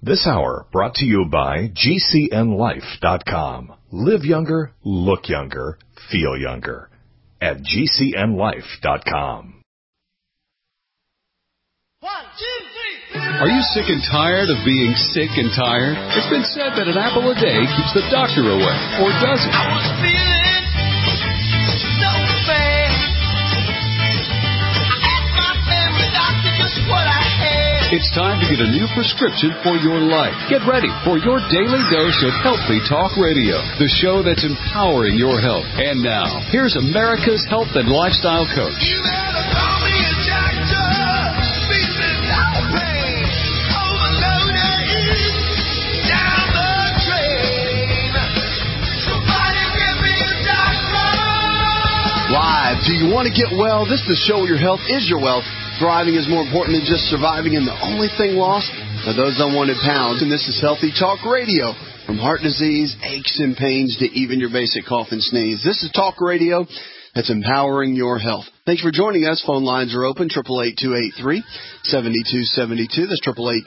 This hour brought to you by GCNLife.com. Live younger, look younger, feel younger at GCNLife.com. 1, 2, 3. Are you sick and tired of being sick and tired? It's been said that an apple a day keeps the doctor away, or does it? I was feeling so bad. I asked my family doctor just what I had. It's time to get a new prescription for your life. Get ready for your daily dose of Healthy Talk Radio, the show that's empowering your health. And now, here's America's health and lifestyle coach. You better call me a doctor. Feeling no pain. Overloaded. Down the drain. Somebody give me a doctor. Live. Do you want to get well? This is the show where your health is your wealth. Thriving is more important than just surviving, and the only thing lost are those unwanted pounds. And this is Healthy Talk Radio. From heart disease, aches and pains, to even your basic cough and sneeze. This is Talk Radio that's empowering your health. Thanks for joining us. Phone lines are open, 888-283-7272. That's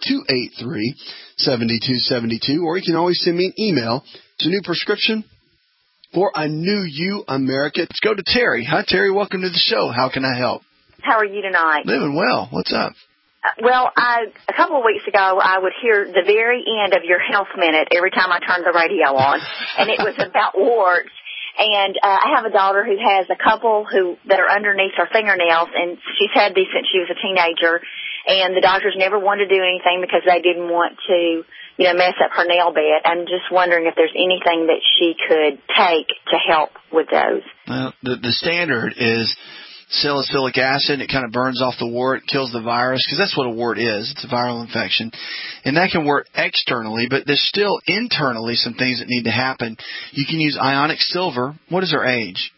888-283-7272. Or you can always send me an email. It's a new prescription for a new you, America. Let's go to Terry. Hi, Terry. Welcome to the show. How can I help? How are you tonight? Living well. What's up? Well, a couple of weeks ago, I would hear the very end of your health minute every time I turned the radio on, and it was about warts. And I have a daughter who has a couple that are underneath her fingernails, and she's had these since she was a teenager. And the doctors never wanted to do anything because they didn't want to, mess up her nail bed. I'm just wondering if there's anything that she could take to help with those. Well, the standard is salicylic acid. It kind of burns off the wart, kills the virus, because that's what a wart is. It's a viral infection. And that can work externally, but there's still internally some things that need to happen. You can use ionic silver. What is her age?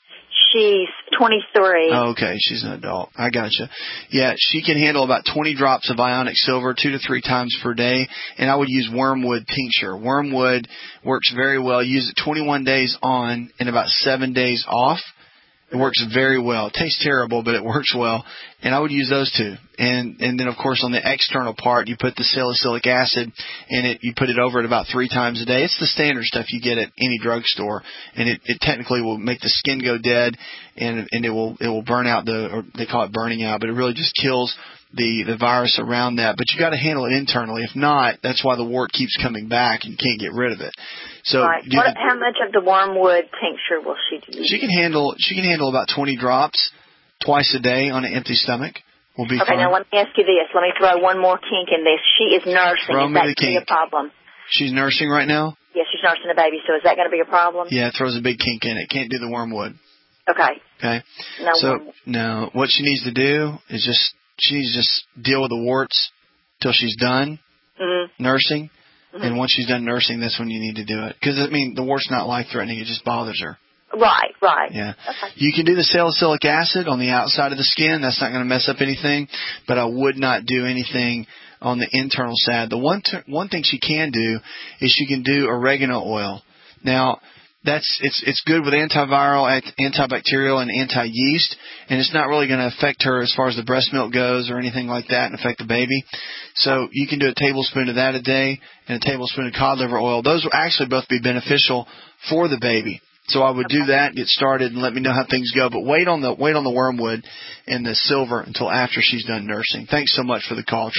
She's 23. Oh, okay. She's an adult. I gotcha. Yeah, she can handle about 20 drops of ionic silver 2 to 3 times per day, and I would use wormwood tincture. Wormwood works very well. Use it 21 days on and about 7 days off. It works very well. It tastes terrible, but it works well. And I would use those two. And then, of course, on the external part, you put the salicylic acid in it. You put it over it about 3 times a day. It's the standard stuff you get at any drugstore. And it technically will make the skin go dead, and it will burn out or they call it burning out, but it really just kills the virus around that. But you got to handle it internally. If not, that's why the wart keeps coming back and you can't get rid of it. So right. How much of the wormwood tincture will she do? She can handle about 20 drops twice a day on an empty stomach. Will be okay, fine. Now let me ask you this. Let me throw one more kink in this. She is nursing. Throw is me that the going to be a problem? She's nursing right now? Yes, she's nursing a baby, so is that going to be a problem? Yeah, it throws a big kink in it. Can't do the wormwood. Okay. Okay. Wormwood. No, what she needs to do is just deal with the warts till she's done nursing. Mm-hmm. And once she's done nursing, that's when you need to do it. Because, the wart's not life-threatening. It just bothers her. Right. Yeah. Okay. You can do the salicylic acid on the outside of the skin. That's not going to mess up anything. But I would not do anything on the internal side. The one thing she can do is she can do oregano oil. Now, it's good with antiviral, antibacterial, and anti-yeast, and it's not really going to affect her as far as the breast milk goes or anything like that and affect the baby. So you can do a tablespoon of that a day and a tablespoon of cod liver oil. Those will actually both be beneficial for the baby. So I would do that, get started, and let me know how things go. But wait on the wormwood and the silver until after she's done nursing. Thanks so much for the call.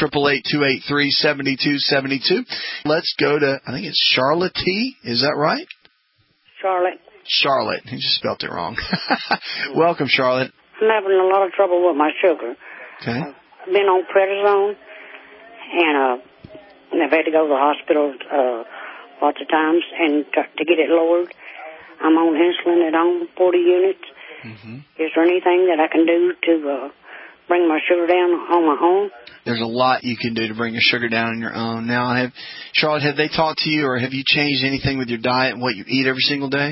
888-283-7272. Let's go to, I think it's Charlotte T. Is that right? Charlotte. He just spelled it wrong. Welcome, Charlotte. I'm having a lot of trouble with my sugar. Okay. I've been on prednisone, and I've had to go to the hospital lots of times and to get it lowered. I'm on insulin at home, 40 units. Mm-hmm. Is there anything that I can do to bring my sugar down on my own? There's a lot you can do to bring your sugar down on your own. Now, Charlotte, have they talked to you, or have you changed anything with your diet and what you eat every single day?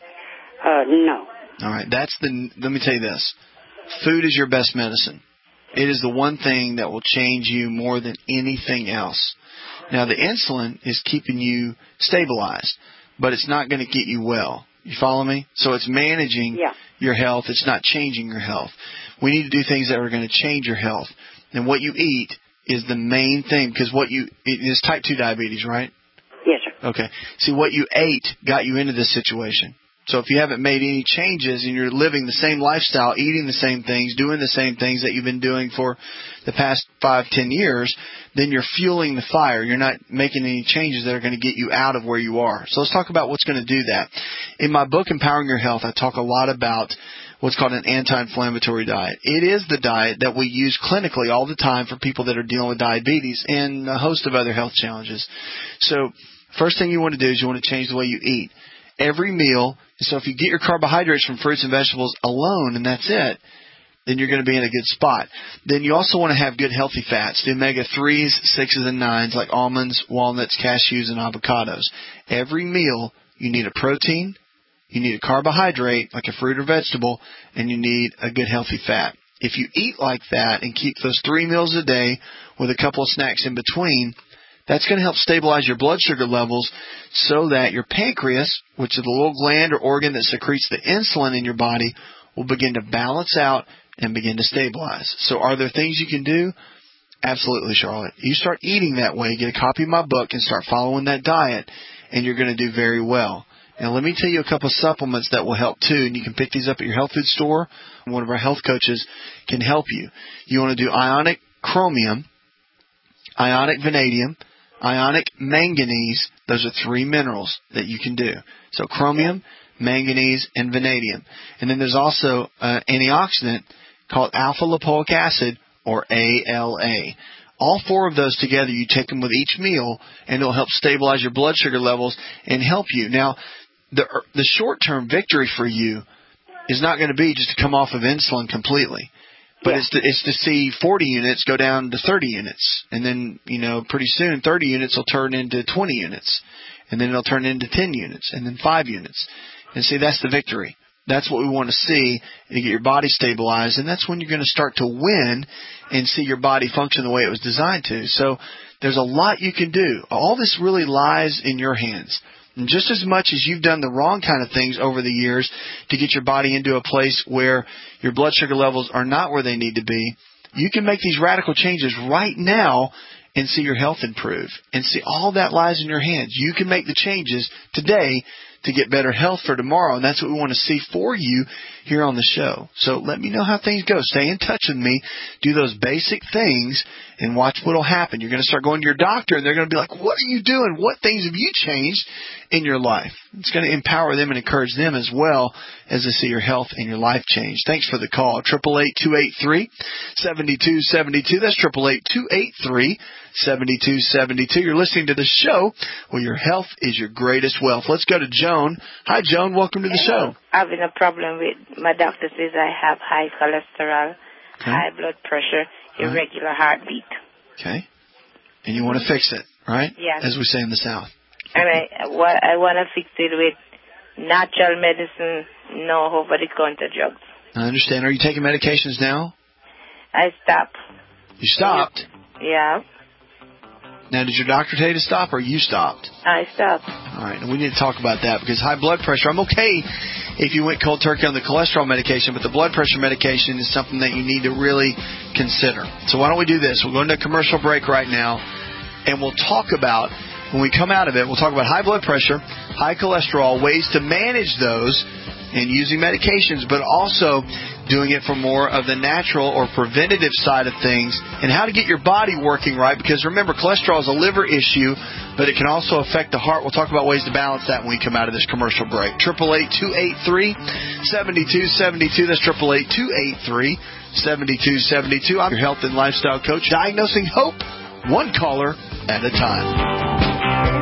No. All right. Let me tell you this. Food is your best medicine. It is the one thing that will change you more than anything else. Now, the insulin is keeping you stabilized, but it's not going to get you well. You follow me? So it's managing your health. It's not changing your health. We need to do things that are going to change your health. And what you eat is the main thing, because it is type 2 diabetes, right? Yes, sir. Okay. See, what you ate got you into this situation. So if you haven't made any changes and you're living the same lifestyle, eating the same things, doing the same things that you've been doing for the past 5-10 years, then you're fueling the fire. You're not making any changes that are going to get you out of where you are. So let's talk about what's going to do that. In my book, Empowering Your Health, I talk a lot about what's called an anti-inflammatory diet. It is the diet that we use clinically all the time for people that are dealing with diabetes and a host of other health challenges. So first thing you want to do is you want to change the way you eat. Every meal, so if you get your carbohydrates from fruits and vegetables alone and that's it, then you're going to be in a good spot. Then you also want to have good healthy fats, the omega-3s, 6s, and 9s like almonds, walnuts, cashews, and avocados. Every meal, you need a protein, you need a carbohydrate like a fruit or vegetable, and you need a good healthy fat. If you eat like that and keep those 3 meals a day with a couple of snacks in between, that's going to help stabilize your blood sugar levels so that your pancreas, which is the little gland or organ that secretes the insulin in your body, will begin to balance out and begin to stabilize. So are there things you can do? Absolutely, Charlotte. You start eating that way, get a copy of my book, and start following that diet, and you're going to do very well. Now, let me tell you a couple of supplements that will help, too, and you can pick these up at your health food store. One of our health coaches can help you. You want to do ionic chromium, ionic vanadium, ionic manganese. Those are 3 minerals that you can do. So chromium, manganese, and vanadium. And then there's also an antioxidant called alpha-lipoic acid, or ALA. All 4 of those together, you take them with each meal, and it'll help stabilize your blood sugar levels and help you. Now, the short-term victory for you is not going to be just to come off of insulin completely. But it's to see 40 units go down to 30 units. And then, pretty soon 30 units will turn into 20 units. And then it'll turn into 10 units. And then 5 units. And see, that's the victory. That's what we want to see and get your body stabilized. And that's when you're going to start to win and see your body function the way it was designed to. So there's a lot you can do. All this really lies in your hands. And just as much as you've done the wrong kind of things over the years to get your body into a place where your blood sugar levels are not where they need to be, you can make these radical changes right now and see your health improve. And see, all that lies in your hands. You can make the changes today to get better health for tomorrow, and that's what we want to see for you here on the show. So let me know how things go. Stay in touch with me. Do those basic things and watch what will happen. You're going to start going to your doctor, and they're going to be like, what are you doing? What things have you changed in your life? It's going to empower them and encourage them as well as they see your health and your life change. Thanks for the call. 888-283-7272. That's 888-283-7272. You're listening to the show where your health is your greatest wealth. Let's go to Joan. Hi, Joan. Welcome to the show. Having a problem with, my doctor says I have high cholesterol, high blood pressure, irregular heartbeat. Okay. And you want to fix it, right? Yes. As we say in the South. And I want to fix it with natural medicine, no over-the-counter drugs. I understand. Are you taking medications now? I stopped. You stopped? Yeah. Now, did your doctor tell you to stop, or you stopped? I stopped. All right, and we need to talk about that, because high blood pressure, I'm okay if you went cold turkey on the cholesterol medication, but the blood pressure medication is something that you need to really consider. So why don't we do this? We'll go into a commercial break right now, and we'll talk about, when we come out of it, we'll talk about high blood pressure, high cholesterol, ways to manage those, and using medications, but also doing it for more of the natural or preventative side of things, and how to get your body working right, because remember, cholesterol is a liver issue, but it can also affect the heart. We'll talk about ways to balance that when we come out of this commercial break. 888-283-7272. That's 888-283-7272. I'm your health and lifestyle coach, diagnosing hope, one caller at a time.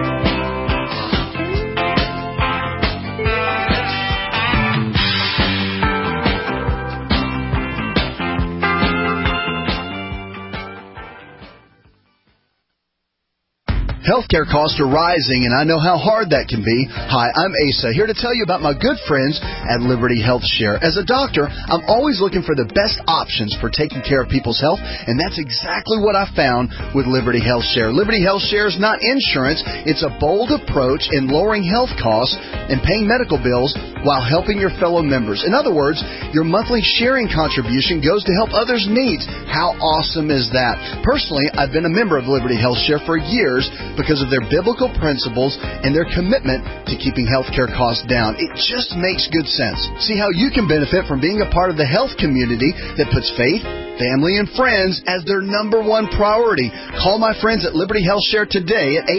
Healthcare costs are rising, and I know how hard that can be. Hi, I'm Asa, here to tell you about my good friends at Liberty Health Share. As a doctor, I'm always looking for the best options for taking care of people's health, and that's exactly what I found with Liberty Health Share. Liberty Health Share is not insurance. It's a bold approach in lowering health costs and paying medical bills while helping your fellow members. In other words, your monthly sharing contribution goes to help others' needs. How awesome is that? Personally, I've been a member of Liberty Health Share for years because of their biblical principles and their commitment to keeping healthcare costs down. It just makes good sense. See how you can benefit from being a part of the health community that puts faith, family, and friends as their number one priority. Call my friends at Liberty Health Share today at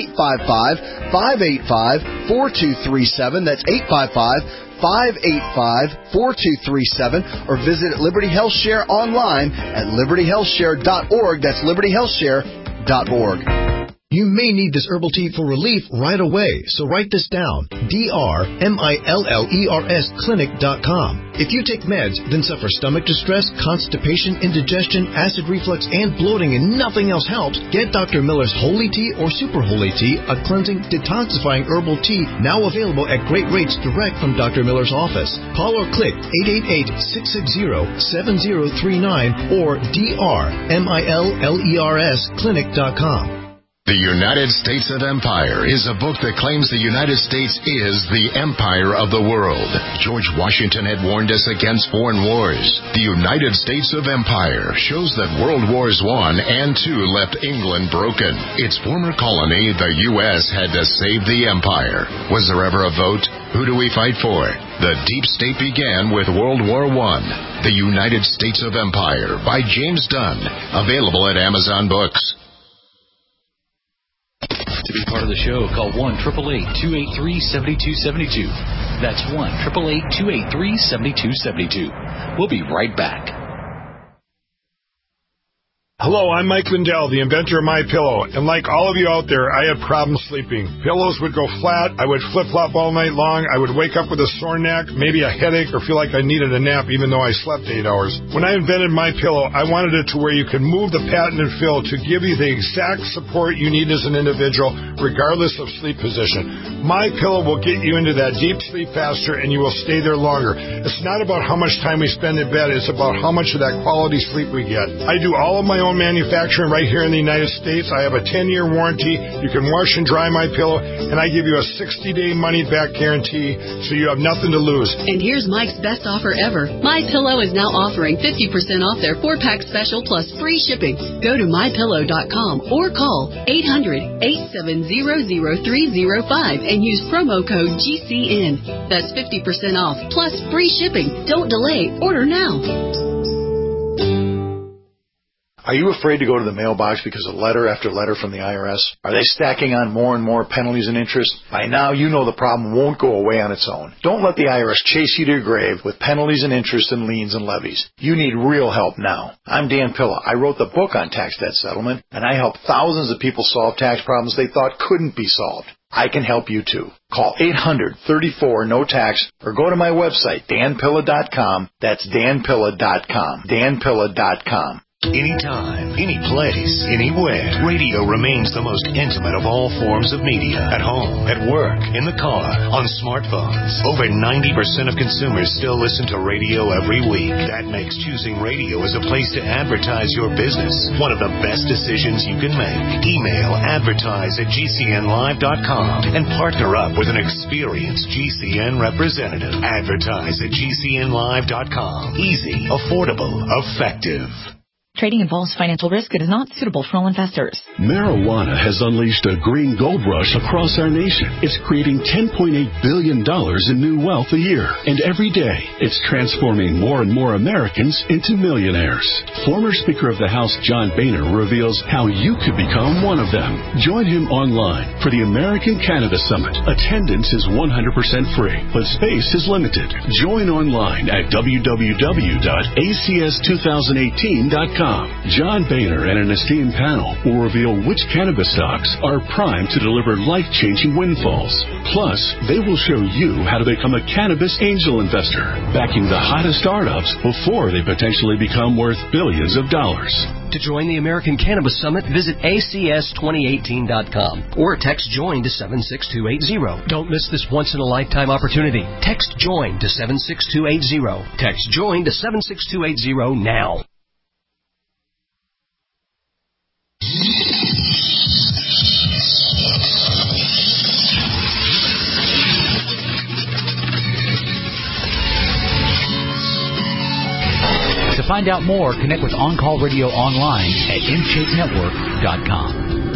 855-585-4237. That's 855-585-4237, or visit Liberty Health Share online at libertyhealthshare.org. That's libertyhealthshare.org. You may need this herbal tea for relief right away, so write this down. DRMILLERS clinic.com. If you take meds, then suffer stomach distress, constipation, indigestion, acid reflux, and bloating, and nothing else helps, get Dr. Miller's Holy Tea or Super Holy Tea, a cleansing, detoxifying herbal tea now available at great rates direct from Dr. Miller's office. Call or click 888-660-7039 or DRMILLERS clinic.com. The United States of Empire is a book that claims the United States is the empire of the world. George Washington had warned us against foreign wars. The United States of Empire shows that World Wars I and II left England broken. Its former colony, the U.S., had to save the empire. Was there ever a vote? Who do we fight for? The Deep State began with World War I. The United States of Empire by James Dunn. Available at Amazon Books. To be part of the show, call 1-888-283-7272. That's 1-888-283-7272. We'll be right back. Hello, I'm Mike Lindell, the inventor of MyPillow, and like all of you out there, I had problems sleeping. Pillows would go flat, I would flip-flop all night long, I would wake up with a sore neck, maybe a headache, or feel like I needed a nap even though I slept 8 hours. When I invented MyPillow, I wanted it to where you can move the patented fill to give you the exact support you need as an individual, regardless of sleep position. MyPillow will get you into that deep sleep faster, and you will stay there longer. It's not about how much time we spend in bed, it's about how much of that quality sleep we get. I do all of my own manufacturing right here in the United States. I have a 10-year warranty. You can wash and dry MyPillow, and I give you a 60-day money-back guarantee, so you have nothing to lose. And here's Mike's best offer ever. MyPillow is now offering 50% off their 4-pack special plus free shipping. Go to MyPillow.com or call 800-870-0305 and use promo code GCN. That's 50% off plus free shipping. Don't delay. Order now. Are you afraid to go to the mailbox because of letter after letter from the IRS? Are they stacking on more and more penalties and interest? By now, you know the problem won't go away on its own. Don't let the IRS chase you to your grave with penalties and interest and liens and levies. You need real help now. I'm Dan Pilla. I wrote the book on tax debt settlement, and I helped thousands of people solve tax problems they thought couldn't be solved. I can help you too. Call 800-34-NO-TAX or go to my website, danpilla.com. That's danpilla.com. danpilla.com. Anytime, any place, anywhere, radio remains the most intimate of all forms of media. At home, at work, in the car, on smartphones. Over 90% of consumers still listen to radio every week. That makes choosing radio as a place to advertise your business one of the best decisions you can make. Email advertise@gcnlive.com and partner up with an experienced GCN representative. Advertise at gcnlive.com. Easy, affordable, effective. Trading involves financial risk. It is not suitable for all investors. Marijuana has unleashed a green gold rush across our nation. It's creating $10.8 billion in new wealth a year. And every day, it's transforming more and more Americans into millionaires. Former Speaker of the House John Boehner reveals how you could become one of them. Join him online for the American Cannabis Summit. Attendance is 100% free, but space is limited. Join online at www.acs2018.com. John Boehner and an esteemed panel will reveal which cannabis stocks are primed to deliver life-changing windfalls. Plus, they will show you how to become a cannabis angel investor, backing the hottest startups before they potentially become worth billions of dollars. To join the American Cannabis Summit, visit acs2018.com or text JOIN to 76280. Don't miss this once-in-a-lifetime opportunity. Text JOIN to 76280. Text JOIN to 76280 now. find out more, connect with On Call Radio online at InShapeNetwork.com.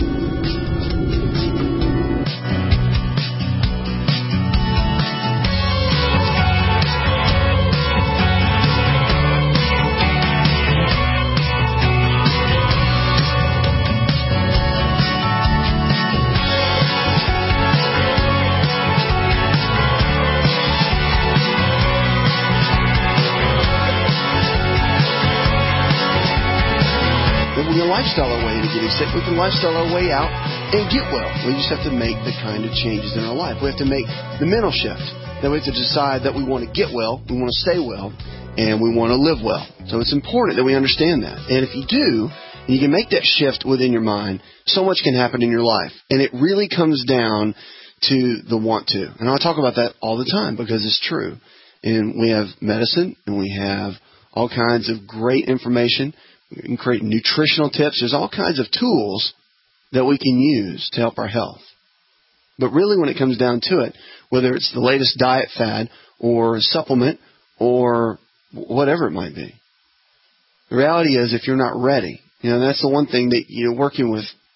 Lifestyle our way to getting sick. We can lifestyle our way out and get well. We just have to make the kind of changes in our life. We have to make the mental shift. Then we have to decide that we want to get well, we want to stay well, and we want to live well. So it's important that we understand that. And if you do, and you can make that shift within your mind, so much can happen in your life. And it really comes down to the want to. And I talk about that all the time because it's true. And we have medicine, and we have all kinds of great information. We can create nutritional tips. There's all kinds of tools that we can use to help our health. But really, when it comes down to it, whether it's the latest diet fad or supplement or whatever it might be, the reality is if you're not ready, that's the one thing that when you're working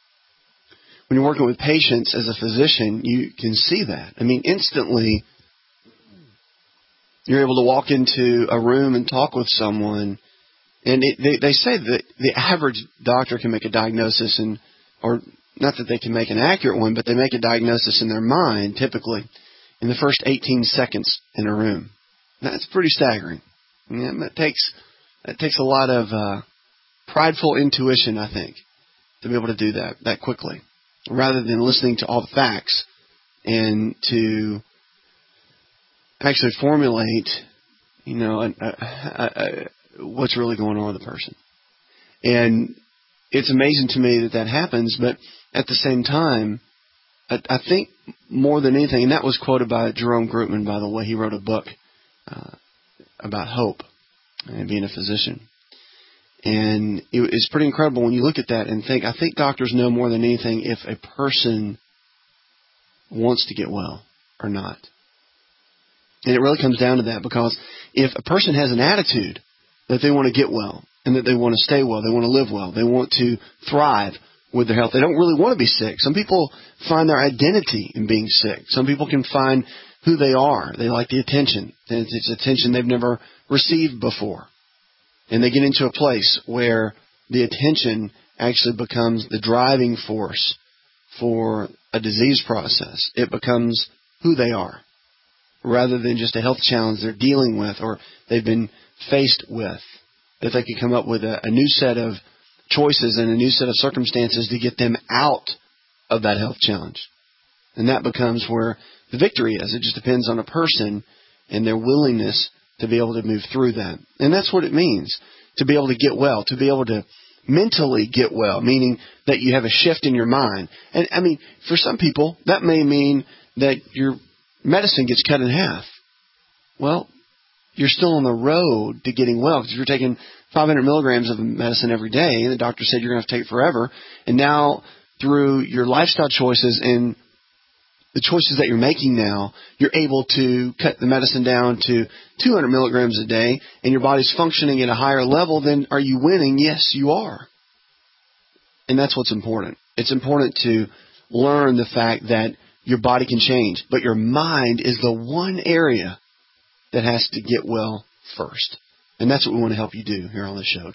with patients as a physician, you can see that. I mean, instantly, you're able to walk into a room and talk with someone. And they say that the average doctor can make a diagnosis, or not that they can make an accurate one, but they make a diagnosis in their mind, typically, in the first 18 seconds in a room. That's pretty staggering. That takes a lot of prideful intuition, I think, to be able to do that quickly, rather than listening to all the facts and to actually formulate, what's really going on with the person. And it's amazing to me that happens, but at the same time, I think more than anything, and that was quoted by Jerome Grootman, by the way. He wrote a book about hope and being a physician. And it's pretty incredible when you look at that and think, I think doctors know more than anything if a person wants to get well or not. And it really comes down to that, because if a person has an attitude that they want to get well and that they want to stay well, they want to live well, they want to thrive with their health, they don't really want to be sick. Some people find their identity in being sick. Some people can find who they are. They like the attention. It's attention they've never received before. And they get into a place where the attention actually becomes the driving force for a disease process. It becomes who they are, rather than just a health challenge they're dealing with or they've been faced with. If they could come up with a new set of choices and a new set of circumstances to get them out of that health challenge. And that becomes where the victory is. It just depends on a person and their willingness to be able to move through that. And that's what it means, to be able to get well, to be able to mentally get well, meaning that you have a shift in your mind. And, I mean, for some people, that may mean that your medicine gets cut in half. Well, you're still on the road to getting well, because if you're taking 500 milligrams of medicine every day, and the doctor said you're going to have to take it forever, and now through your lifestyle choices and the choices that you're making now, you're able to cut the medicine down to 200 milligrams a day, and your body's functioning at a higher level, then are you winning? Yes, you are. And that's what's important. It's important to learn the fact that your body can change, but your mind is the one area that has to get well first. And that's what we want to help you do here on the show.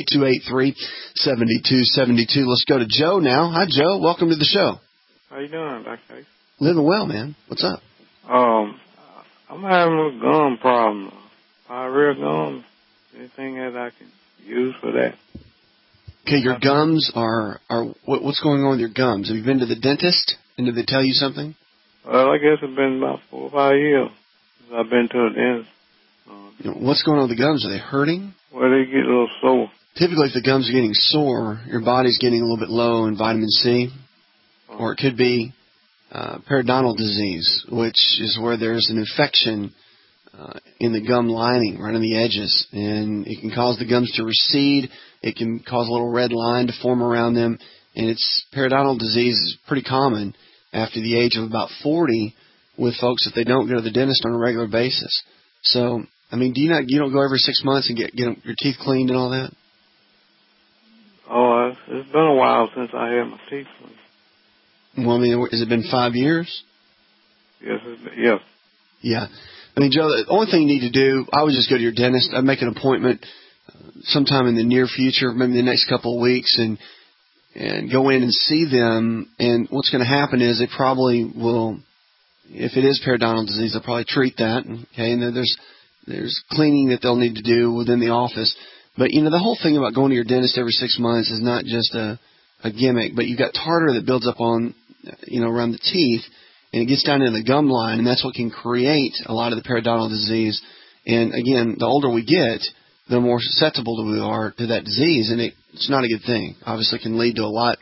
888-283-7272. Let's go to Joe now. Hi, Joe. Welcome to the show. How you doing, Dr. Living well, man. What's up? I'm having a gum problem. Pyrrhea gum. Anything that I can use for that? Okay, your gums are what's going on with your gums? Have you been to the dentist? And did they tell you something? Well, I guess it's been about 4 or 5 years since I've been to a dentist. What's going on with the gums? Are they hurting? Well, they get a little sore. Typically, if the gums are getting sore, your body's getting a little bit low in vitamin C. Or it could be periodontal disease, which is where there's an infection in the gum lining, right on the edges. And it can cause the gums to recede. It can cause a little red line to form around them. And periodontal disease is pretty common after the age of about 40 with folks if they don't go to the dentist on a regular basis. So I mean, you don't go every 6 months and get your teeth cleaned and all that? Oh, it's been a while since I had my teeth cleaned. Well, I mean, has it been 5 years? Yes, yes. Yeah. I mean, Joe, the only thing you need to do, I would just go to your dentist. I'd make an appointment sometime in the near future, maybe the next couple of weeks, and go in and see them. And what's going to happen is they probably will, if it is periodontal disease, they'll probably treat that. Okay, and then there's cleaning that they'll need to do within the office. But, the whole thing about going to your dentist every 6 months is not just a gimmick, but you've got tartar that builds up on, around the teeth, and it gets down into the gum line, and that's what can create a lot of the periodontal disease. And, again, the older we get, the more susceptible we are to that disease, and it's not a good thing. Obviously, it can lead to a lot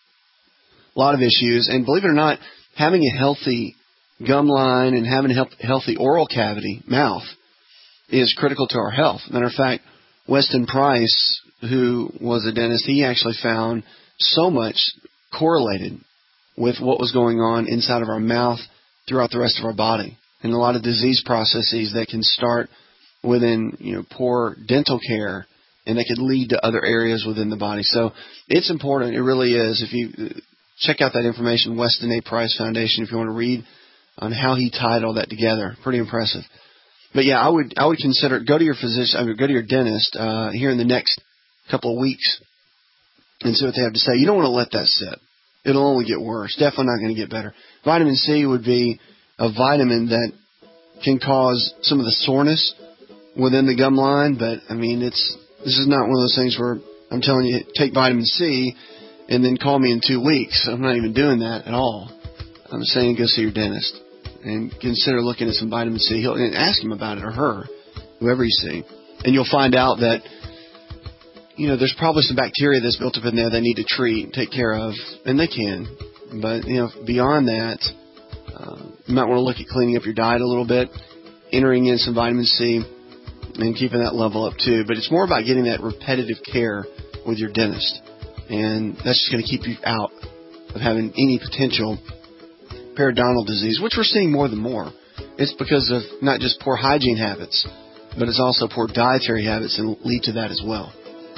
of issues. And believe it or not, having a healthy gum line and having a healthy oral cavity, mouth, is critical to our health. Matter of fact, Weston Price, who was a dentist, he actually found so much correlated with what was going on inside of our mouth throughout the rest of our body, and a lot of disease processes that can start within poor dental care, and that could lead to other areas within the body. So it's important. It really is. If you check out that information, Weston A. Price Foundation, if you want to read on how he tied all that together, pretty impressive. But yeah, I would consider go to your physician, go to your dentist here in the next couple of weeks and see what they have to say. You don't want to let that sit. It'll only get worse. Definitely not going to get better. Vitamin C would be a vitamin that can cause some of the soreness within the gum line, but I mean, this is not one of those things where I'm telling you take vitamin C and then call me in 2 weeks. I'm not even doing that at all. I'm saying go see your dentist and consider looking at some vitamin C. And ask him about it, or her, whoever you see. And you'll find out that, there's probably some bacteria that's built up in there they need to treat and take care of, and they can. But, beyond that, you might want to look at cleaning up your diet a little bit, entering in some vitamin C, and keeping that level up too. But it's more about getting that repetitive care with your dentist. And that's just going to keep you out of having any potential periodontal disease, which we're seeing more than more. It's because of not just poor hygiene habits, but it's also poor dietary habits that lead to that as well.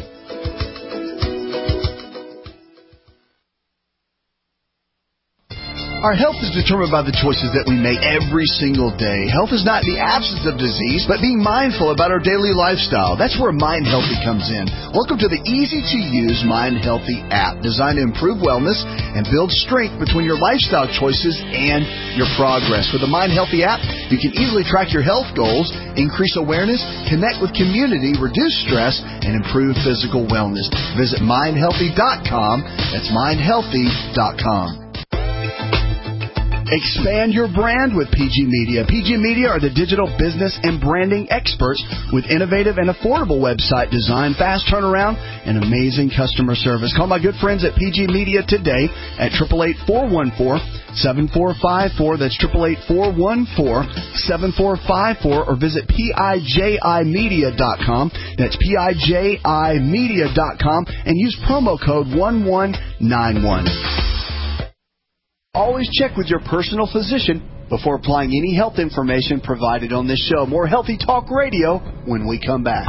Our health is determined by the choices that we make every single day. Health is not the absence of disease, but being mindful about our daily lifestyle. That's where Mind Healthy comes in. Welcome to the easy-to-use Mind Healthy app, designed to improve wellness and build strength between your lifestyle choices and your progress. With the Mind Healthy app, you can easily track your health goals, increase awareness, connect with community, reduce stress, and improve physical wellness. Visit mindhealthy.com. That's mindhealthy.com. Expand your brand with PG Media. PG Media are the digital business and branding experts with innovative and affordable website design, fast turnaround, and amazing customer service. Call my good friends at PG Media today at 888-414-7454. That's 888-414-7454, or visit PIJImedia.com. That's PIJImedia.com, and use promo code 1191. Always check with your personal physician before applying any health information provided on this show. More Healthy Talk Radio when we come back.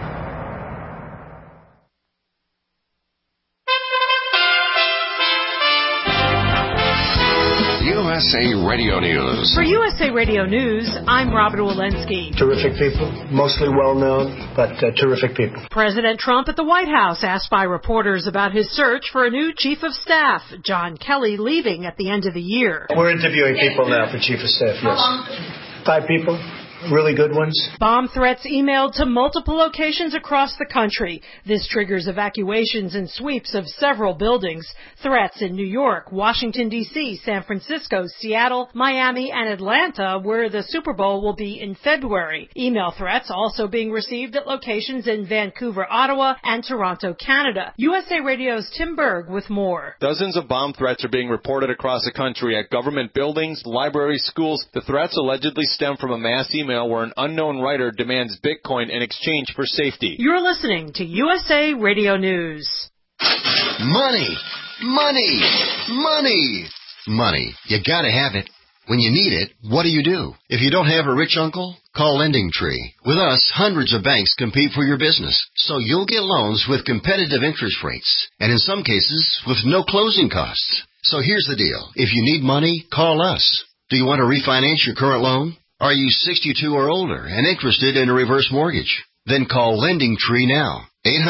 USA Radio News. For USA Radio News, I'm Robert Walensky. Terrific people, mostly well-known, but terrific people. President Trump at the White House asked by reporters about his search for a new chief of staff, John Kelly leaving at the end of the year. We're interviewing people now for chief of staff, yes. 5 people. Really good ones. Bomb threats emailed to multiple locations across the country. This triggers evacuations and sweeps of several buildings. Threats in New York, Washington, D.C., San Francisco, Seattle, Miami, and Atlanta, where the Super Bowl will be in February. Email threats also being received at locations in Vancouver, Ottawa, and Toronto, Canada. USA Radio's Tim Berg with more. Dozens of bomb threats are being reported across the country at government buildings, libraries, schools. The threats allegedly stem from a mass email where an unknown writer demands Bitcoin in exchange for safety. You're listening to USA Radio News. Money, money, money, money. You gotta have it. When you need it, what do? If you don't have a rich uncle, Call Lending Tree. With us, hundreds of banks compete for your business, so you'll get loans with competitive interest rates, and in some cases, with no closing costs. So here's the deal. If you need money, call us. Do you want to refinance your current loan? Are you 62 or older and interested in a reverse mortgage? Then call Lending Tree now.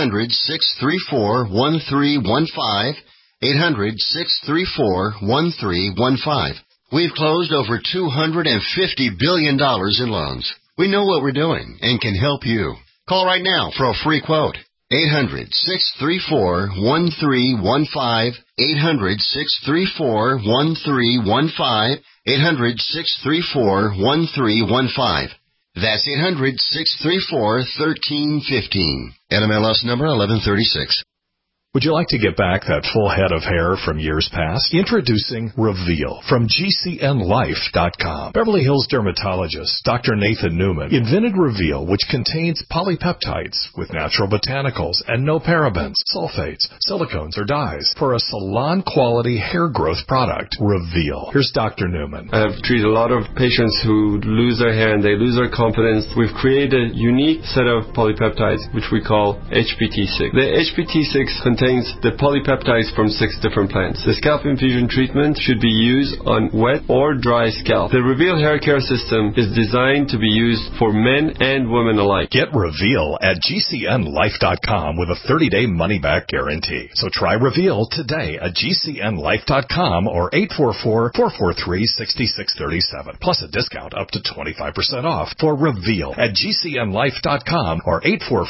800-634-1315. 800-634-1315. We've closed over $250 billion in loans. We know what we're doing and can help you. Call right now for a free quote. 800-634-1315. 800-634-1315. 800-634-1315. That's 800-634-1315. NMLS number 1136. Would you like to get back that full head of hair from years past? Introducing Reveal from GCNLife.com. Beverly Hills dermatologist Dr. Nathan Newman invented Reveal, which contains polypeptides with natural botanicals and no parabens, sulfates, silicones, or dyes for a salon-quality hair growth product. Reveal. Here's Dr. Newman. I have treated a lot of patients who lose their hair and they lose their confidence. We've created a unique set of polypeptides, which we call HPT6. The HPT6 contains the polypeptides from 6 different plants. The scalp infusion treatment should be used on wet or dry scalp. The Reveal hair care system is designed to be used for men and women alike. Get Reveal at GCNLife.com with a 30-day money-back guarantee. So try Reveal today at GCNLife.com or 844-443-6637. Plus a discount up to 25% off for Reveal at GCNLife.com or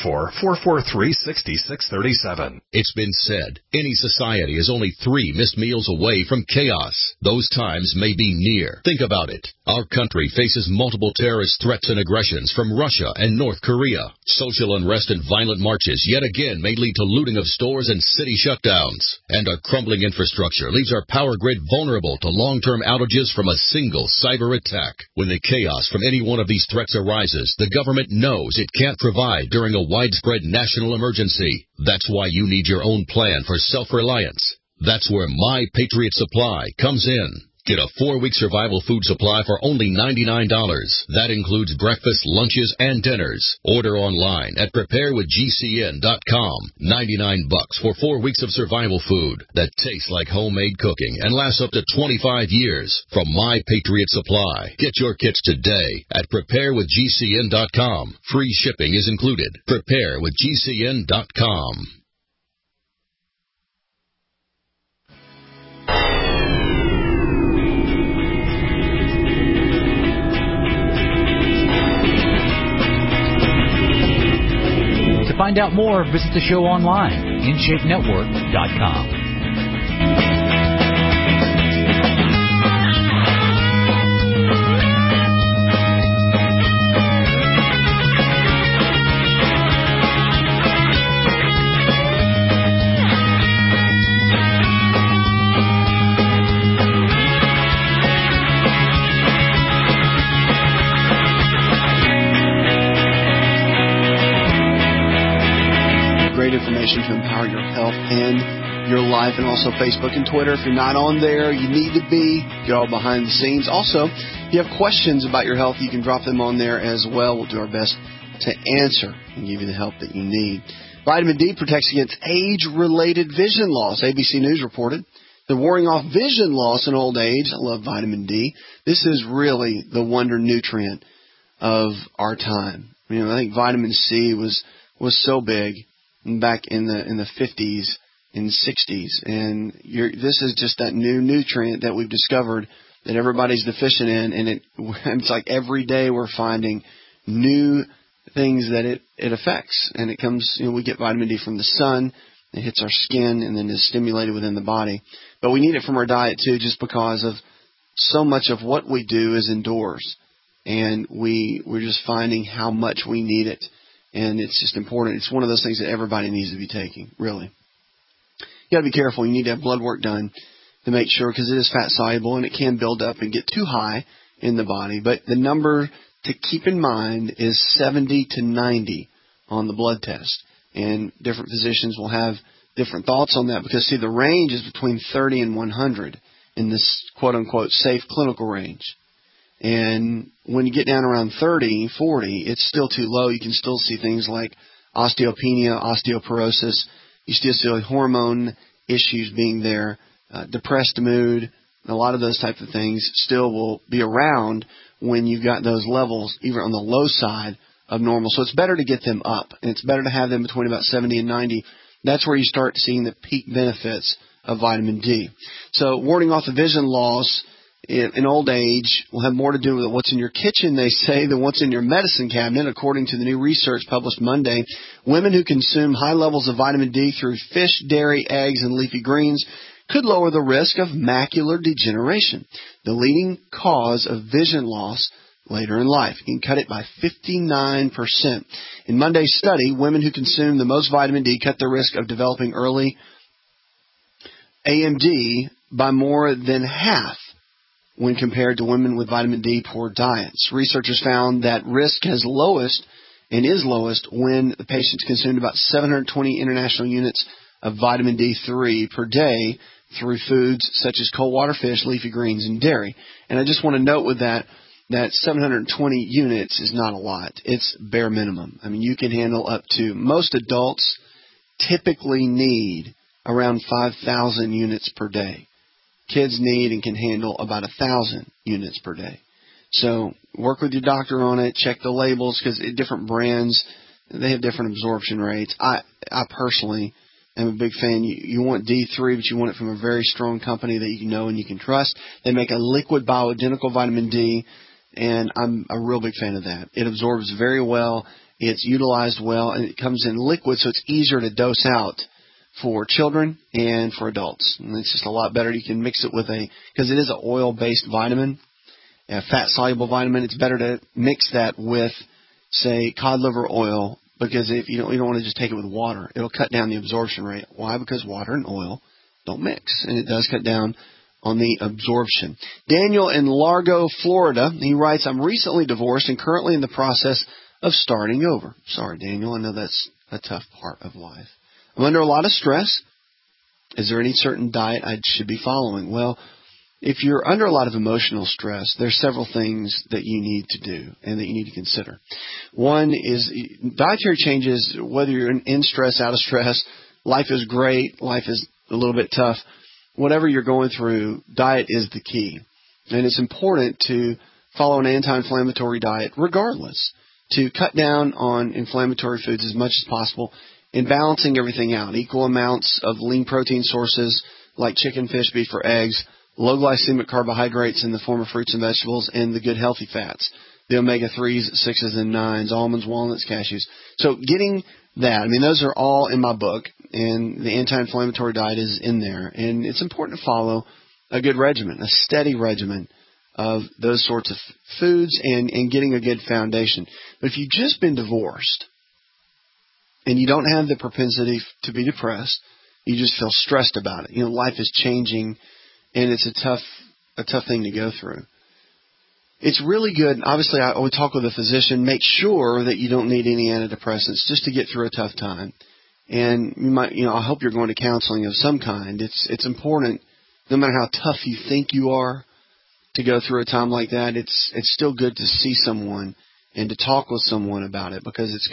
844-443-6637. It's been said, any society is only 3 missed meals away from chaos. Those times may be near. Think about it. Our country faces multiple terrorist threats and aggressions from Russia and North Korea. Social unrest and violent marches yet again may lead to looting of stores and city shutdowns. And our crumbling infrastructure leaves our power grid vulnerable to long-term outages from a single cyber attack. When the chaos from any one of these threats arises, the government knows it can't provide during a widespread national emergency. That's why you need your own plan for self-reliance. That's where My Patriot Supply comes in. Get a 4-week survival food supply for only $99. That includes breakfast, lunches, and dinners. Order online at preparewithgcn.com. $99 for 4 weeks of survival food that tastes like homemade cooking and lasts up to 25 years from My Patriot Supply. Get your kits today at preparewithgcn.com. Free shipping is included. Preparewithgcn.com. To find out more, visit the show online, InShapeNetwork.com. Information to empower your health and your life, and also Facebook and Twitter. If you're not on there, you need to be. Get all behind the scenes. Also, if you have questions about your health, you can drop them on there as well. We'll do our best to answer and give you the help that you need. Vitamin D protects against age-related vision loss. ABC News reported they're warding off vision loss in old age. I love vitamin D. This is really the wonder nutrient of our time. You know, I think vitamin C was so big back in the 50s and 60s, and this is just that new nutrient that we've discovered that everybody's deficient in, and it's like every day we're finding new things that it affects, and it comes, we get vitamin D from the sun, it hits our skin, and then is stimulated within the body, but we need it from our diet too, just because of so much of what we do is indoors, and we're just finding how much we need it. And it's just important. It's one of those things that everybody needs to be taking, really. You got to be careful. You need to have blood work done to make sure, because it is fat soluble and it can build up and get too high in the body. But the number to keep in mind is 70 to 90 on the blood test. And different physicians will have different thoughts on that because, see, the range is between 30 and 100 in this quote-unquote safe clinical range. And when you get down around 30, 40, it's still too low. You can still see things like osteopenia, osteoporosis. You still see hormone issues being there, depressed mood. A lot of those types of things still will be around when you've got those levels even on the low side of normal. So it's better to get them up, and it's better to have them between about 70 and 90. That's where you start seeing the peak benefits of vitamin D. So warding off the vision loss in old age will have more to do with what's in your kitchen, they say, than what's in your medicine cabinet. According to the new research published Monday, women who consume high levels of vitamin D through fish, dairy, eggs, and leafy greens could lower the risk of macular degeneration, the leading cause of vision loss later in life. You can cut it by 59%. In Monday's study, women who consume the most vitamin D cut the risk of developing early AMD by more than half when compared to women with vitamin D poor diets. Researchers found that risk is lowest when the patients consumed about 720 international units of vitamin D3 per day through foods such as cold water fish, leafy greens, and dairy. And I just want to note with that 720 units is not a lot. It's bare minimum. I mean, you can handle up to, most adults typically need around 5,000 units per day. Kids need and can handle about 1,000 units per day. So work with your doctor on it. Check the labels, because different brands, they have different absorption rates. I personally am a big fan. You want D3, but you want it from a very strong company that you know and you can trust. They make a liquid bioidentical vitamin D, and I'm a real big fan of that. It absorbs very well. It's utilized well, and it comes in liquid, so it's easier to dose out for children and for adults. And it's just a lot better. You can mix it with because it is an oil-based vitamin, a fat-soluble vitamin. It's better to mix that with, say, cod liver oil, because if you don't want to just take it with water. It'll cut down the absorption rate. Why? Because water and oil don't mix, and it does cut down on the absorption. Daniel in Largo, Florida, he writes, I'm recently divorced and currently in the process of starting over. Sorry, Daniel. I know that's a tough part of life. I'm under a lot of stress. Is there any certain diet I should be following? Well, if you're under a lot of emotional stress, there's several things that you need to do and that you need to consider. One is dietary changes, whether you're in stress, out of stress, life is great, life is a little bit tough. Whatever you're going through, diet is the key. And it's important to follow an anti-inflammatory diet regardless, to cut down on inflammatory foods as much as possible, in balancing everything out. Equal amounts of lean protein sources like chicken, fish, beef, or eggs, low glycemic carbohydrates in the form of fruits and vegetables, and the good healthy fats, the omega-3s, 6s, and 9s, almonds, walnuts, cashews. So getting that, those are all in my book, and the anti-inflammatory diet is in there. And it's important to follow a good regimen, a steady regimen of those sorts of foods and getting a good foundation. But if you've just been divorced, and you don't have the propensity to be depressed, you just feel stressed about it. Life is changing, and it's a tough thing to go through. It's really good. Obviously, I would talk with a physician. Make sure that you don't need any antidepressants just to get through a tough time. And you might, I hope you're going to counseling of some kind. It's important, no matter how tough you think you are, to go through a time like that. It's still good to see someone and to talk with someone about it, because it's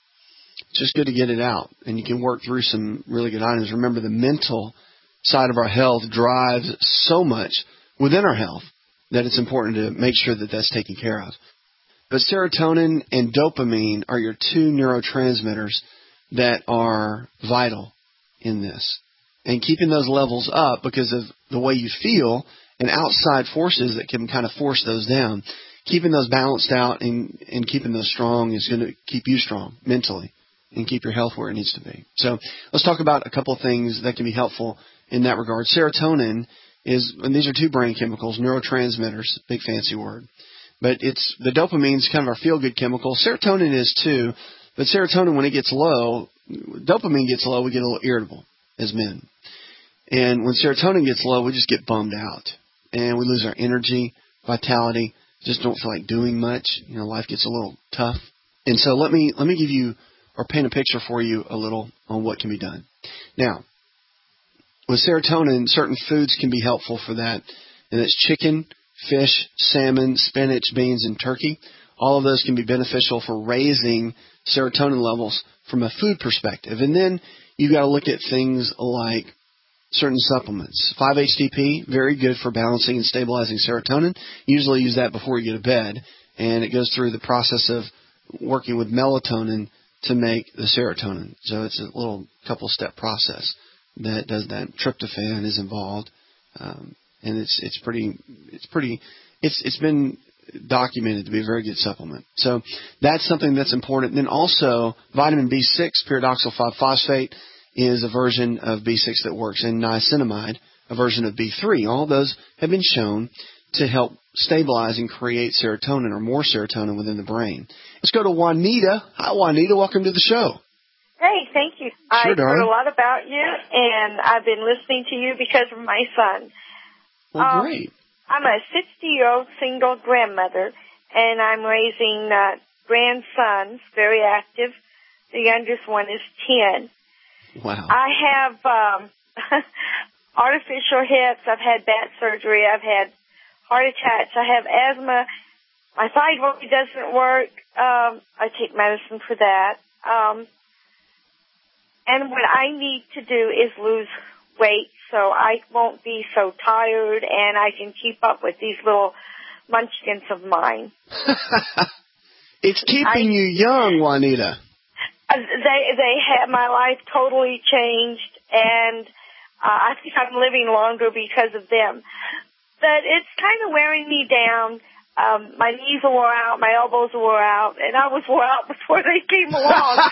just good to get it out, and you can work through some really good items. Remember, the mental side of our health drives so much within our health that it's important to make sure that that's taken care of. But serotonin and dopamine are your two neurotransmitters that are vital in this. And keeping those levels up because of the way you feel and outside forces that can kind of force those down, keeping those balanced out and keeping those strong is going to keep you strong mentally and keep your health where it needs to be. So let's talk about a couple of things that can be helpful in that regard. Serotonin and these are two brain chemicals, neurotransmitters, big fancy word. But the dopamine is kind of our feel-good chemical. Serotonin is too, but serotonin, when it gets low, dopamine gets low, we get a little irritable as men. And when serotonin gets low, we just get bummed out. And we lose our energy, vitality, just don't feel like doing much. Life gets a little tough. And so let me give you, or paint a picture for you a little on what can be done. Now, with serotonin, certain foods can be helpful for that, and that's chicken, fish, salmon, spinach, beans, and turkey. All of those can be beneficial for raising serotonin levels from a food perspective. And then you've got to look at things like certain supplements. 5-HTP, very good for balancing and stabilizing serotonin. Usually use that before you go to bed, and it goes through the process of working with melatonin to make the serotonin. So it's a little couple-step process that does that. Tryptophan is involved, and it's been documented to be a very good supplement. So that's something that's important. Then also vitamin B6, pyridoxal 5-phosphate, is a version of B6 that works, and niacinamide, a version of B3. All those have been shown to help stabilize and create serotonin or more serotonin within the brain. Let's go to Juanita. Hi, Juanita. Welcome to the show. Hey, thank you. Sure, I've heard a lot about you, and I've been listening to you because of my son. Well, great. I'm a 60-year-old single grandmother, and I'm raising grandsons, very active. The youngest one is 10. Wow. I have artificial hips. I've had back surgery. I've had heart attacks. I have asthma. My thyroid doesn't work. I take medicine for that. And what I need to do is lose weight so I won't be so tired and I can keep up with these little munchkins of mine. It's keeping you young, Juanita. They have my life totally changed, and I think I'm living longer because of them. But it's kind of wearing me down. My knees are wore out, my elbows are wore out, and I was wore out before they came along.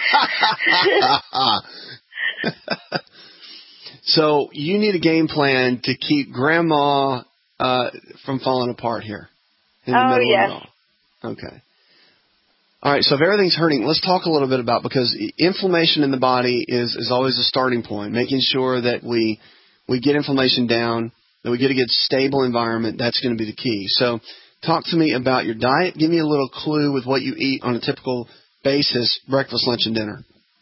So you need a game plan to keep Grandma from falling apart here. In the middle yes. of it all. Okay. All right, so if everything's hurting, let's talk a little bit about, because inflammation in the body is always a starting point, making sure that we get inflammation down, that we get a good stable environment. That's going to be the key. So talk to me about your diet. Give me a little clue with what you eat on a typical basis, breakfast, lunch, and dinner.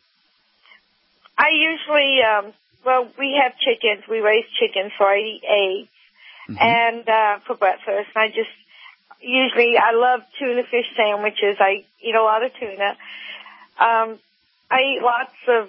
I usually, we have chickens. We raise chickens, so I eat eggs and for breakfast. I love tuna fish sandwiches. I eat a lot of tuna. I eat lots of,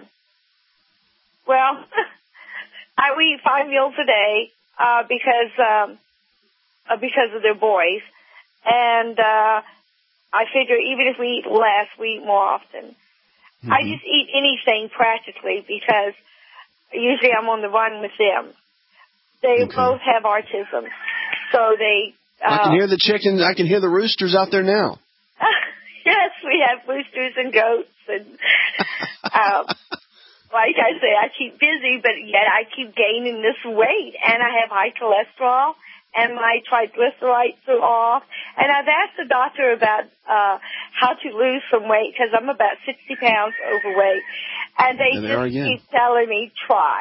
I eat 5 meals a day because of their boys. And I figure even if we eat less, we eat more often. I just eat anything practically because usually I'm on the run with them. They both have autism, so they... I can hear the chickens. I can hear the roosters out there now. Yes, we have roosters and goats, and like I say, I keep busy, but yet I keep gaining this weight, and I have high cholesterol, and my triglycerides are off. And I've asked the doctor about how to lose some weight because I'm about 60 pounds overweight, and they just keep telling me try.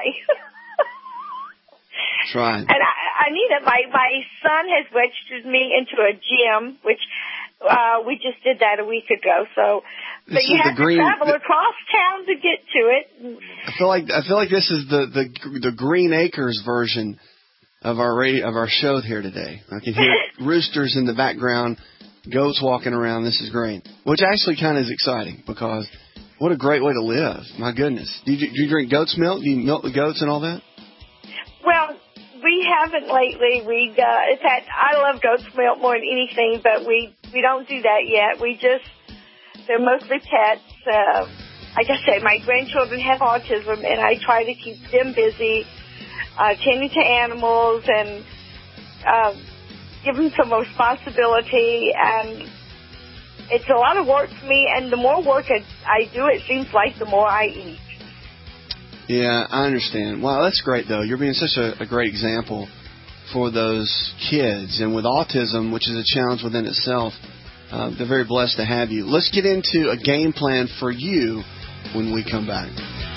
Try. And I need it. My son has registered me into a gym, which we just did that a week ago. So, but you have to travel across town to get to it. I feel like this is the Green Acres version of our show here today. I can hear roosters in the background, goats walking around. This is great, which actually kind of is exciting because what a great way to live. My goodness. Do you drink goat's milk? Do you milk the goats and all that? Well, we haven't lately. In fact, I love goat's milk more than anything, but we don't do that yet. They're mostly pets. Like I said, my grandchildren have autism, and I try to keep them busy, tending to animals and give them some responsibility. And it's a lot of work for me, and the more work I do, it seems like the more I eat. Yeah, I understand. Wow, that's great, though. You're being such a great example for those kids. And with autism, which is a challenge within itself, they're very blessed to have you. Let's get into a game plan for you when we come back.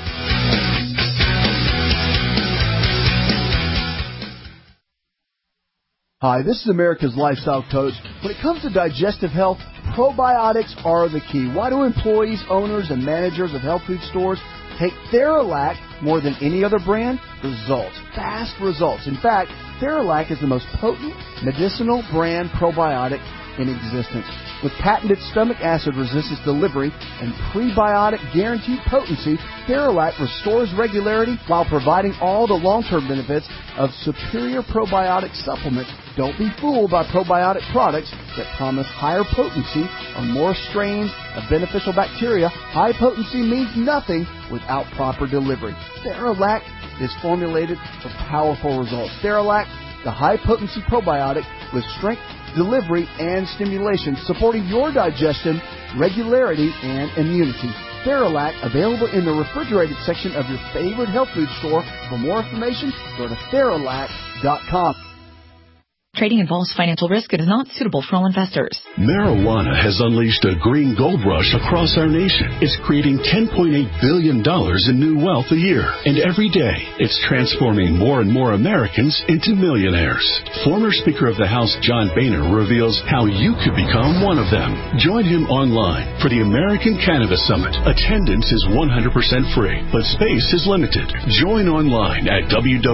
Hi, this is America's Lifestyle Coach. When it comes to digestive health, probiotics are the key. Why do employees, owners, and managers of health food stores take Theralac more than any other brand? Results. Fast results. In fact, Theralac is the most potent medicinal brand probiotic in existence. With patented stomach acid resistance delivery and prebiotic guaranteed potency, Theralac restores regularity while providing all the long-term benefits of superior probiotic supplements. Don't be fooled by probiotic products that promise higher potency or more strains of beneficial bacteria. High potency means nothing without proper delivery. Theralac is formulated for powerful results. Theralac, the high-potency probiotic with strength, delivery, and stimulation, supporting your digestion, regularity, and immunity. Theralac, available in the refrigerated section of your favorite health food store. For more information, go to Theralac.com. Trading involves financial risk. It is not suitable for all investors. Marijuana has unleashed a green gold rush across our nation. It's creating $10.8 billion in new wealth a year. And every day, it's transforming more and more Americans into millionaires. Former Speaker of the House John Boehner reveals how you could become one of them. Join him online for the American Cannabis Summit. Attendance is 100% free, but space is limited. Join online at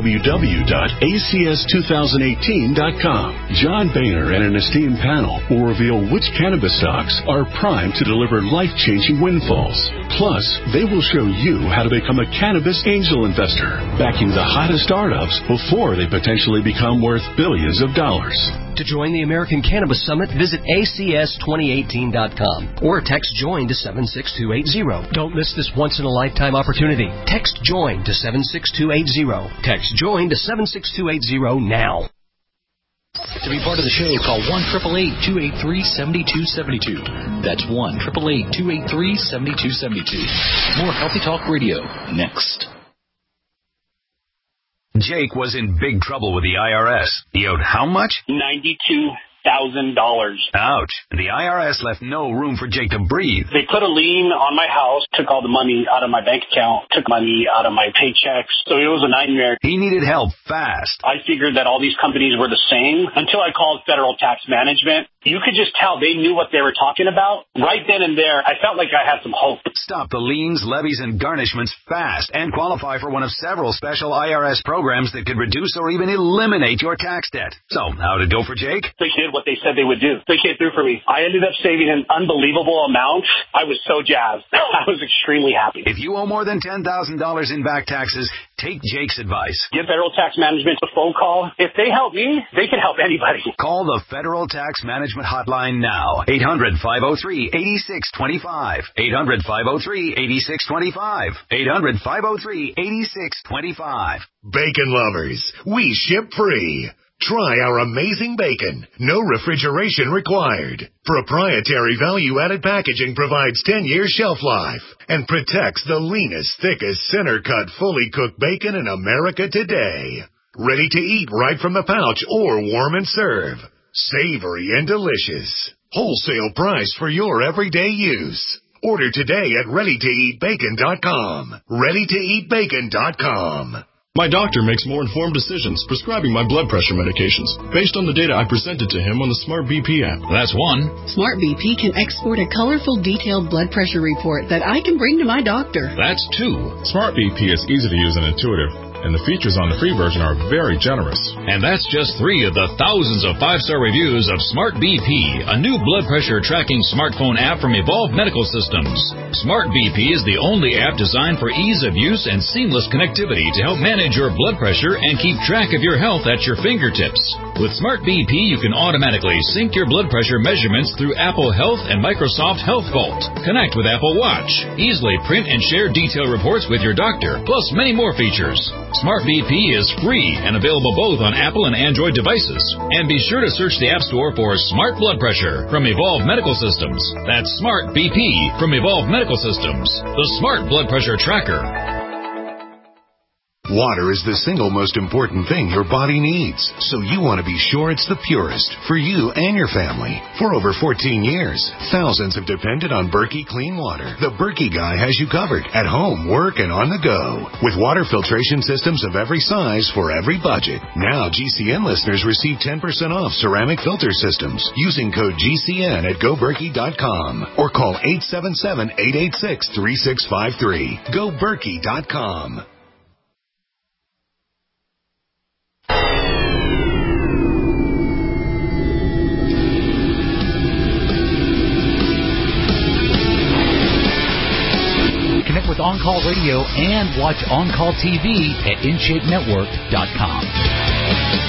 www.acs2018.com. John Boehner and an esteemed panel will reveal which cannabis stocks are primed to deliver life-changing windfalls. Plus, they will show you how to become a cannabis angel investor, backing the hottest startups before they potentially become worth billions of dollars. To join the American Cannabis Summit, visit acs2018.com or text JOIN to 76280. Don't miss this once-in-a-lifetime opportunity. Text JOIN to 76280. Text JOIN to 76280 now. To be part of the show, call 1-888-283-7272. That's 1-888-283-7272. More Healthy Talk Radio next. Jake was in big trouble with the IRS. He owed how much? $92,000. Ouch. The IRS left no room for Jake to breathe. They put a lien on my house, took all the money out of my bank account, took money out of my paychecks. So it was a nightmare. He needed help fast. I figured that all these companies were the same until I called Federal Tax Management. You could just tell they knew what they were talking about. Right then and there, I felt like I had some hope. Stop the liens, levies, and garnishments fast and qualify for one of several special IRS programs that could reduce or even eliminate your tax debt. So, how'd it go for Jake? They did what they said they would do. They came through for me. I ended up saving an unbelievable amount. I was so jazzed. I was extremely happy. If you owe more than $10,000 in back taxes, take Jake's advice. Give Federal Tax Management a phone call. If they help me, they can help anybody. Call the Federal Tax Management Hotline now. 800-503-8625. 800-503-8625. 800-503-8625. Bacon lovers, we ship free. Try our amazing bacon. No refrigeration required. Proprietary value-added packaging provides 10-year shelf life and protects the leanest, thickest, center-cut, fully cooked bacon in America today. Ready to eat right from the pouch or warm and serve. Savory and delicious. Wholesale price for your everyday use. Order today at ReadyToEatBacon.com. ReadyToEatBacon.com. My doctor makes more informed decisions prescribing my blood pressure medications based on the data I presented to him on the Smart BP app. That's one. Smart BP can export a colorful, detailed blood pressure report that I can bring to my doctor. That's two. Smart BP is easy to use and intuitive, and the features on the free version are very generous. And that's just 3 of the thousands of 5-star reviews of Smart BP, a new blood pressure tracking smartphone app from Evolve Medical Systems. Smart BP is the only app designed for ease of use and seamless connectivity to help manage your blood pressure and keep track of your health at your fingertips. With Smart BP, you can automatically sync your blood pressure measurements through Apple Health and Microsoft Health Vault. Connect with Apple Watch. Easily print and share detailed reports with your doctor, plus many more features. Smart BP is free and available both on Apple and Android devices. And be sure to search the App Store for Smart Blood Pressure from Evolve Medical Systems. That's Smart BP from Evolve Medical Systems, the Smart Blood Pressure Tracker. Water is the single most important thing your body needs, so you want to be sure it's the purest for you and your family. For over 14 years, thousands have depended on Berkey Clean Water. The Berkey guy has you covered at home, work, and on the go. With water filtration systems of every size for every budget. Now GCN listeners receive 10% off ceramic filter systems using code GCN at GoBerkey.com or call 877-886-3653. GoBerkey.com. On-Call Radio and watch On-Call TV at InShapeNetwork.com.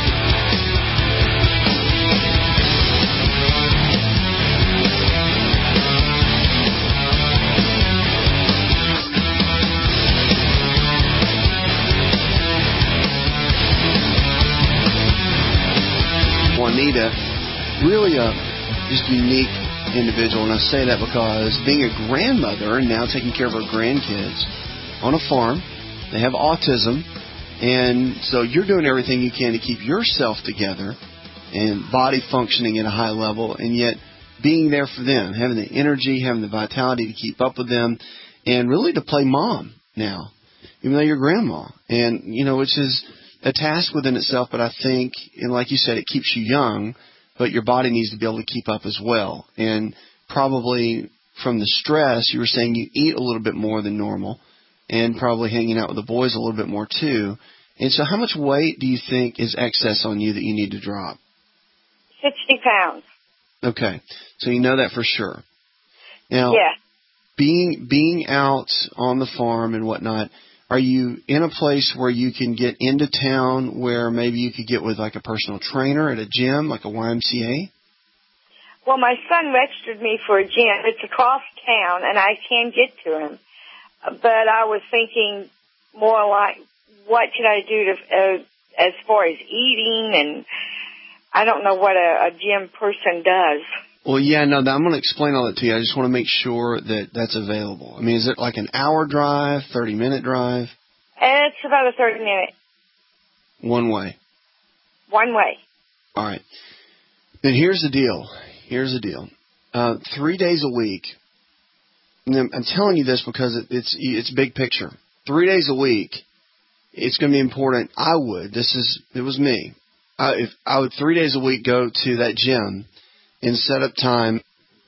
Juanita, really a just unique individual, and I say that because being a grandmother and now taking care of her grandkids on a farm, they have autism, and so you're doing everything you can to keep yourself together and body functioning at a high level, and yet being there for them, having the energy, having the vitality to keep up with them, and really to play mom now, even though you're grandma, and which is a task within itself, but I think, and like you said, it keeps you young, but your body needs to be able to keep up as well. And probably from the stress, you were saying you eat a little bit more than normal, and probably hanging out with the boys a little bit more too. And so how much weight do you think is excess on you that you need to drop? 60 pounds. Okay. So you know that for sure. Now, yeah. being out on the farm and whatnot, are you in a place where you can get into town where maybe you could get with like a personal trainer at a gym, like a YMCA? Well, my son registered me for a gym. It's across town, and I can get to him. But I was thinking more like, what should I do to, as far as eating, and I don't know what a gym person does. Well, yeah, no, I'm going to explain all that to you. I just want to make sure that that's available. I mean, is it like an hour drive, 30-minute drive? It's about a 30-minute. One way? One way. All right. Then here's the deal. 3 days a week, and I'm telling you this because it's big picture. 3 days a week, it's going to be important. It was me. If I would 3 days a week go to that gym and set up time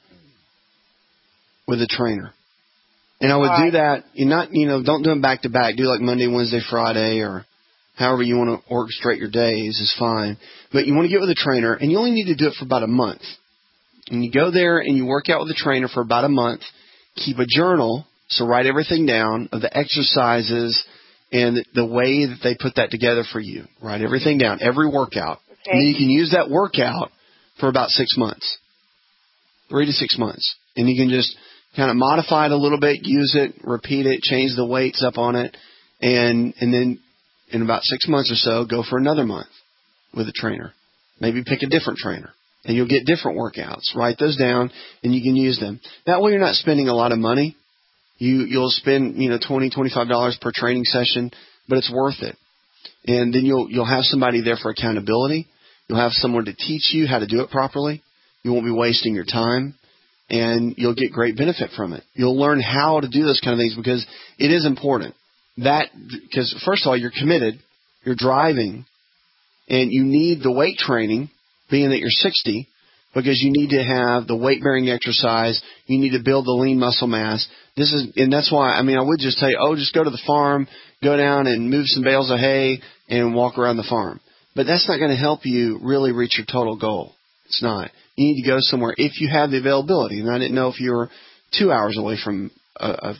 with a trainer. And I would do that, don't do them back to back. Do like Monday, Wednesday, Friday, or however you want to orchestrate your days is fine. But you want to get with a trainer, and you only need to do it for about a month. And you go there and you work out with a trainer for about a month. Keep a journal, so write everything down of the exercises and the way that they put that together for you. Write everything down, every workout. Okay. And then you can use that workout for about 6 months, 3 to 6 months. And you can just kind of modify it a little bit, use it, repeat it, change the weights up on it, and then in about 6 months or so, go for another month with a trainer. Maybe pick a different trainer, and you'll get different workouts. Write those down, and you can use them. That way you're not spending a lot of money. You'll spend, $20, $25 per training session, but it's worth it. And then you'll have somebody there for accountability. You'll have someone to teach you how to do it properly. You won't be wasting your time, and you'll get great benefit from it. You'll learn how to do those kind of things because it is important. Because first of all, you're committed, you're driving, and you need the weight training, being that you're 60, because you need to have the weight-bearing exercise. You need to build the lean muscle mass. And that's why, I would just tell you, just go to the farm, go down and move some bales of hay and walk around the farm. But that's not going to help you really reach your total goal. It's not. You need to go somewhere if you have the availability. And I didn't know if you were 2 hours away from a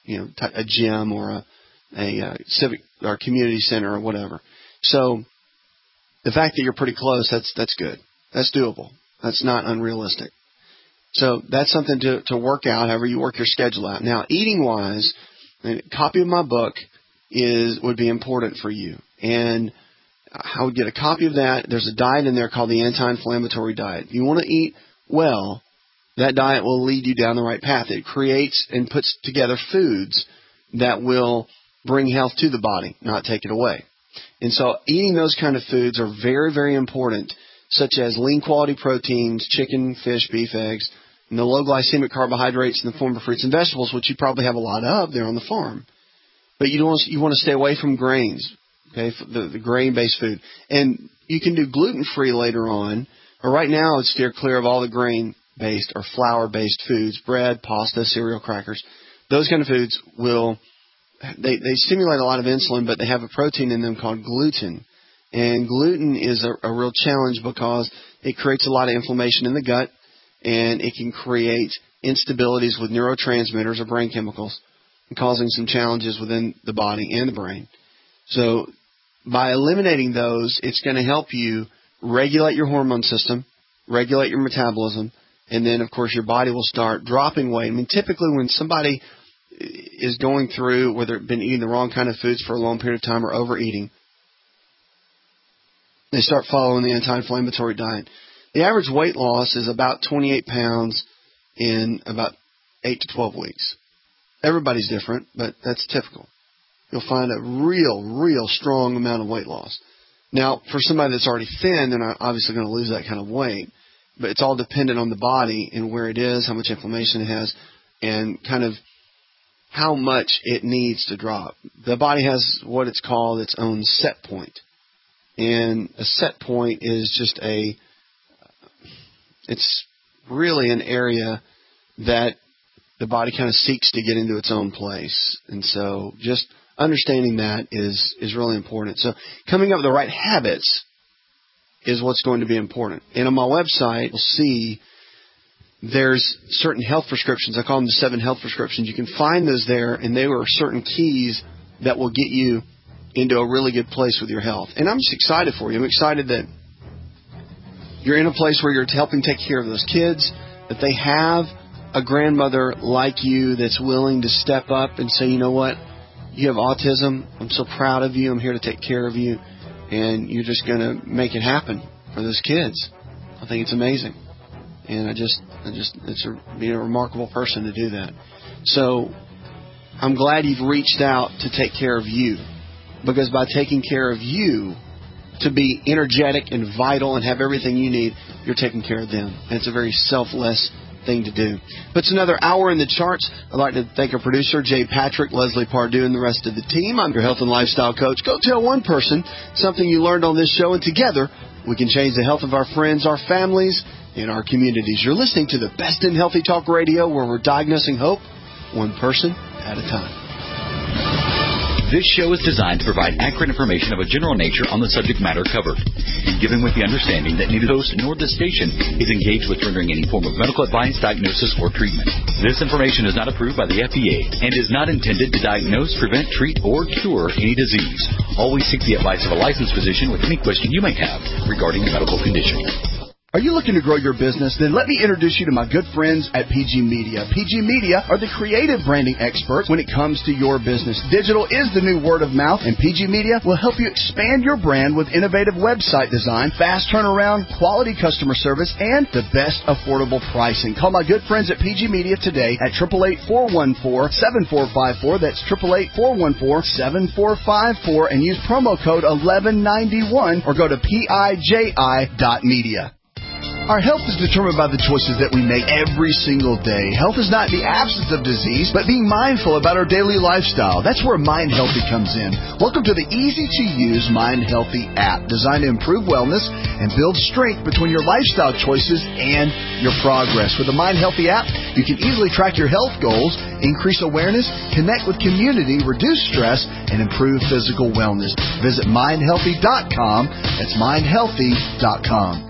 gym or a civic or community center or whatever. So the fact that you're pretty close, that's good. That's doable. That's not unrealistic. So that's something to work out, however you work your schedule out. Now, eating-wise, a copy of my book would be important for you. And I would get a copy of that. There's a diet in there called the anti-inflammatory diet. If you want to eat well, that diet will lead you down the right path. It creates and puts together foods that will bring health to the body, not take it away. And so eating those kind of foods are very, very important, such as lean quality proteins, chicken, fish, beef, eggs, and the low glycemic carbohydrates in the form of fruits and vegetables, which you probably have a lot of there on the farm. But you want to stay away from grains. Okay, the grain-based food. And you can do gluten-free later on, but right now I would steer clear of all the grain-based or flour-based foods, bread, pasta, cereal, crackers. Those kind of foods they stimulate a lot of insulin, but they have a protein in them called gluten. And gluten is a real challenge because it creates a lot of inflammation in the gut, and it can create instabilities with neurotransmitters or brain chemicals. and causing some challenges within the body and the brain. So by eliminating those, it's going to help you regulate your hormone system, regulate your metabolism, and then, of course, your body will start dropping weight. I mean, typically when somebody is going through, whether it's been eating the wrong kind of foods for a long period of time or overeating, they start following the anti-inflammatory diet. The average weight loss is about 28 pounds in about 8 to 12 weeks. Everybody's different, but that's typical. You'll find a real strong amount of weight loss. Now, for somebody that's already thin, they're not obviously going to lose that kind of weight, but it's all dependent on the body and where it is, how much inflammation it has, and kind of how much it needs to drop. The body has what it's called its own set point. And a set point is just it's really an area that the body kind of seeks to get into its own place. And so just understanding that is really important. So coming up with the right habits is what's going to be important. And on my website, you'll see there's certain health prescriptions. I call them the 7 health prescriptions. You can find those there, and they are certain keys that will get you into a really good place with your health. And I'm just excited for you. I'm excited that you're in a place where you're helping take care of those kids, that they have a grandmother like you that's willing to step up and say, you know what, you have autism. I'm so proud of you. I'm here to take care of you. And you're just going to make it happen for those kids. I think it's amazing. And being a remarkable person to do that. So I'm glad you've reached out to take care of you. Because by taking care of you, to be energetic and vital and have everything you need, you're taking care of them. And it's a very selfless thing to do. But it's another hour in the charts. I'd like to thank our producer, Jay Patrick, Leslie Pardue, and the rest of the team. I'm your health and lifestyle coach. Go tell one person something you learned on this show, and together we can change the health of our friends, our families, and our communities. You're listening to the best in healthy talk radio, where we're diagnosing hope one person at a time. This show is designed to provide accurate information of a general nature on the subject matter covered, and given with the understanding that neither the host nor the station is engaged with rendering any form of medical advice, diagnosis, or treatment. This information is not approved by the FDA and is not intended to diagnose, prevent, treat, or cure any disease. Always seek the advice of a licensed physician with any question you may have regarding a medical condition. Are you looking to grow your business? Then let me introduce you to my good friends at PG Media. PG Media are the creative branding experts when it comes to your business. Digital is the new word of mouth, and PG Media will help you expand your brand with innovative website design, fast turnaround, quality customer service, and the best affordable pricing. Call my good friends at PG Media today at 888-414-7454. That's 888-414-7454, and use promo code 1191 or go to PIJI.media. Our health is determined by the choices that we make every single day. Health is not the absence of disease, but being mindful about our daily lifestyle. That's where Mind Healthy comes in. Welcome to the easy-to-use Mind Healthy app, designed to improve wellness and build strength between your lifestyle choices and your progress. With the Mind Healthy app, you can easily track your health goals, increase awareness, connect with community, reduce stress, and improve physical wellness. Visit mindhealthy.com. That's mindhealthy.com.